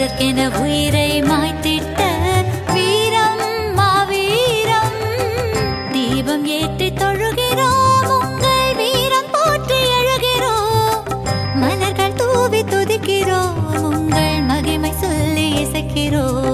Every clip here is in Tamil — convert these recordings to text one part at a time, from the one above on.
எதற்கென உயிரை மாய்த்திட்ட வீரம் மாவீரம் தீபம் ஏற்றி தொழுகிறோம் உங்கள் வீரம் போற்றி எழுகிறோம் மலர்கள் தூவி துதிக்கிறோம் உங்கள் மகிமை சொல்லி இசைக்கிறோம்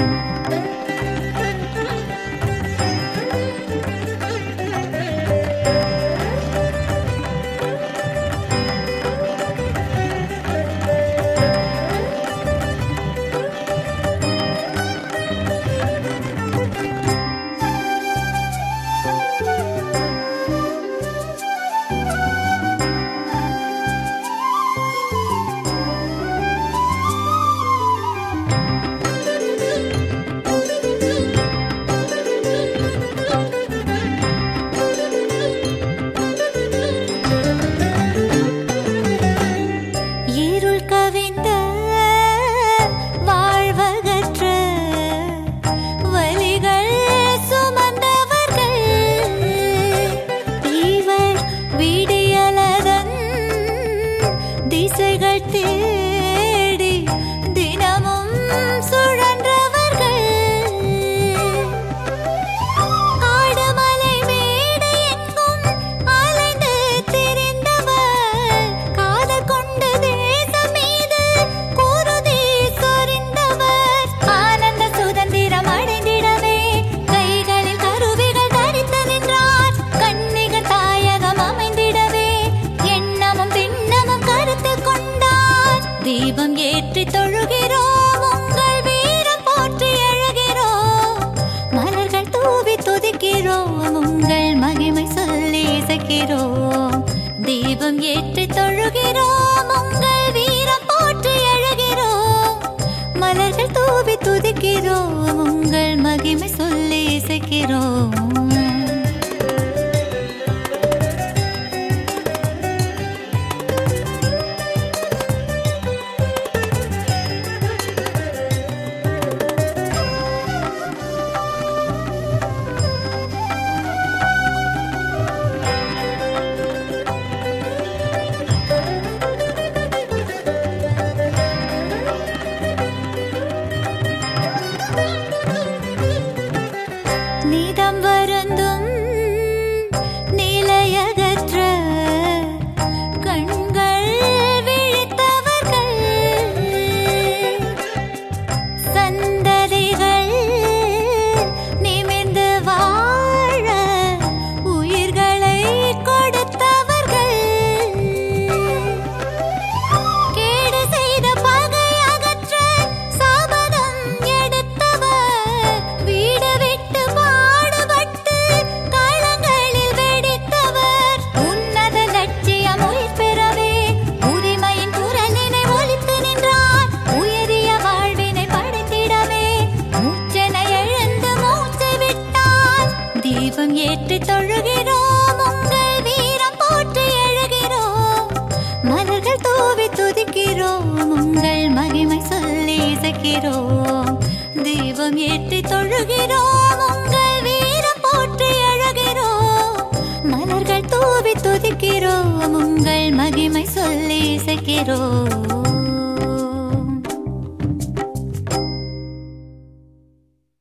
திசைகள் தேடி தினமும் சுழன்றவர்கள் காடுமலை மேடு எங்கும் அலைந்து திரிந்தவர் காதல் கொண்டு தேசம் மீது குருதி சொரிந்தவர் ஆனந்த சுதந்திரம் அடைந்திடவே கைகளில் கருவிகள் தரித்து நின்றார் கண்ணிகள் தாயகம் அமைந்திடவே எண்ணமும் திண்ணமும் கருத்து கொண்டார் தீபம் ஏற்றி தொழுகிறோம் உங்கள் வீரம் போற்றி எழுகிறோம் மலர்கள் தூவி துதிக்கிறோம் உங்கள் மகிமை சொல்லி இசைக்கிறோம் தீபம் ஏற்றி தொழுகிறோம் உங்கள் வீரம் போற்றி எழுகிறோம் மலர்கள் தூவி துதிக்கிறோம் உங்கள் மகிமை சொல்லி இசைக்கிறோம் நீதம் வருந்தும் நிலையகற்ற கண்கள் விழித்தவர்கள் சந்ததிகள் நிமிர்ந்து வாழ உயிர்களை கொடுத்தவர்கள் கேடு செய்த பகை அகற்ற சபதம் எடுத்தவர் வீடு விட்டு பாடுபட்டு களங்களில் வெடித்தவர் உன்னத லட்சியம் உயிர் பெறவே உரிமையின் குரலினை ஒலித்து நின்றார் உயரிய வாழ்வினை படைத்திடவே மூச்சென எழுந்து மூச்சு விட்டார் தீபம் ஏற்றி தொழுகிறோம் உங்கள் வீரம் போற்றி எழுகிறோம் மலர்கள் தூவி துதிக்கிறோம் உங்கள் மகிமை சொல்லி இசைக்கிறோம் தீபம் ஏற்றி தொழுகிறோம் உங்கள் வீரம் போற்றி எழுகிறோம் மலர்கள் தூவி துதிக்கிறோம் உங்கள் மகிமை சொல்லி இசைக்கிறோம்